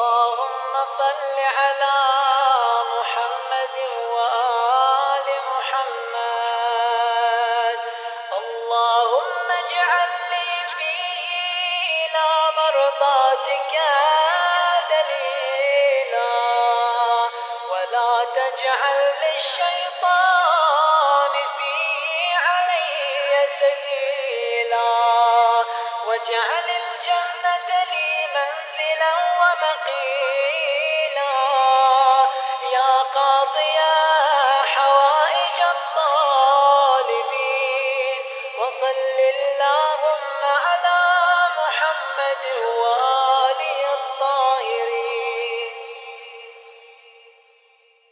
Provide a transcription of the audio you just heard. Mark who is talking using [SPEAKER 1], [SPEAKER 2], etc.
[SPEAKER 1] اللهم صل على محمد وآل محمد. اللهم اجعلني فيه إلى مرضاتك دليلا ولا تجعل